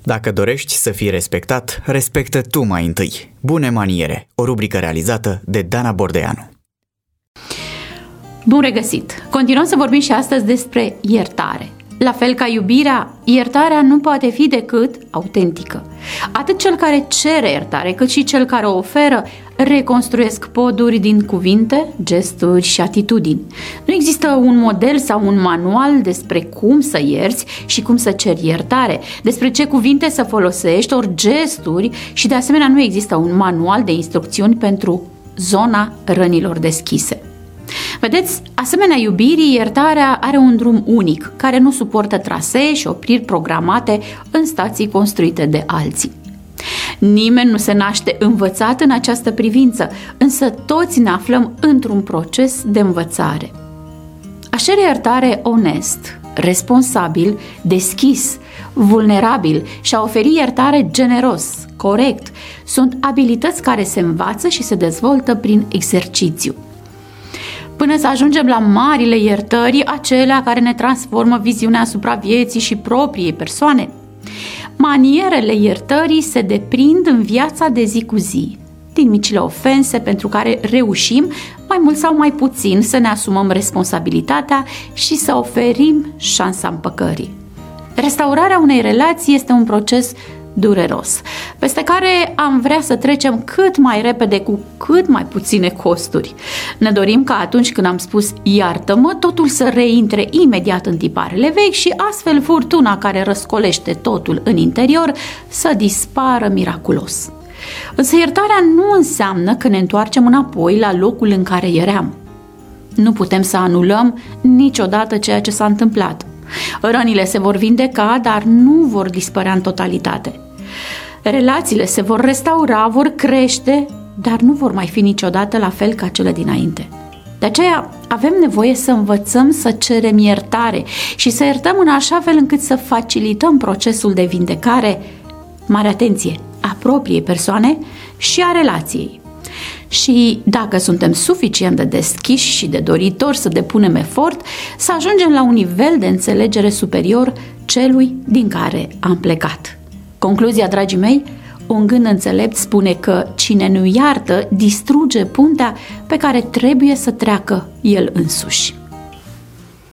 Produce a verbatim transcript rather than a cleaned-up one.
Dacă dorești să fii respectat, respectă tu mai întâi. Bune maniere, o rubrică realizată de Dana Bordeanu. Bun regăsit! Continuăm să vorbim și astăzi despre iertare. La fel ca iubirea, iertarea nu poate fi decât autentică. Atât cel care cere iertare, cât și cel care o oferă reconstruiesc poduri din cuvinte, gesturi și atitudini. Nu există un model sau un manual despre cum să ierți și cum să ceri iertare, despre ce cuvinte să folosești, ori gesturi, și de asemenea nu există un manual de instrucțiuni pentru zona rănilor deschise. Vedeți, asemenea iubirii, iertarea are un drum unic, care nu suportă trasee și opriri programate în stații construite de alții. Nimeni nu se naște învățat în această privință, însă toți ne aflăm într-un proces de învățare. A cere iertare onest, responsabil, deschis, vulnerabil și a oferi iertare generos, corect, sunt abilități care se învață și se dezvoltă prin exercițiu. Până să ajungem la marile iertări, acelea care ne transformă viziunea asupra vieții și propriei persoane. Manierele iertării se deprind în viața de zi cu zi, din micile ofense pentru care reușim, mai mult sau mai puțin, să ne asumăm responsabilitatea și să oferim șansa împăcării. Restaurarea unei relații este un proces dureros, peste care am vrea să trecem cât mai repede cu cât mai puține costuri. Ne dorim ca atunci când am spus iartă-mă, totul să reintre imediat în tiparele vechi și astfel furtuna care răscolește totul în interior să dispară miraculos. Însă iertarea nu înseamnă că ne întoarcem înapoi la locul în care eram. Nu putem să anulăm niciodată ceea ce s-a întâmplat. Rănile se vor vindeca, dar nu vor dispărea în totalitate. Relațiile se vor restaura, vor crește, dar nu vor mai fi niciodată la fel ca cele dinainte. De aceea avem nevoie să învățăm să cerem iertare și să iertăm în așa fel încât să facilităm procesul de vindecare, mare atenție, a propriei persoane și a relației. Și dacă suntem suficient de deschiși și de doritori să depunem efort, să ajungem la un nivel de înțelegere superior celui din care am plecat. Concluzia, dragii mei, un gând înțelept spune că cine nu iartă distruge puntea pe care trebuie să treacă el însuși.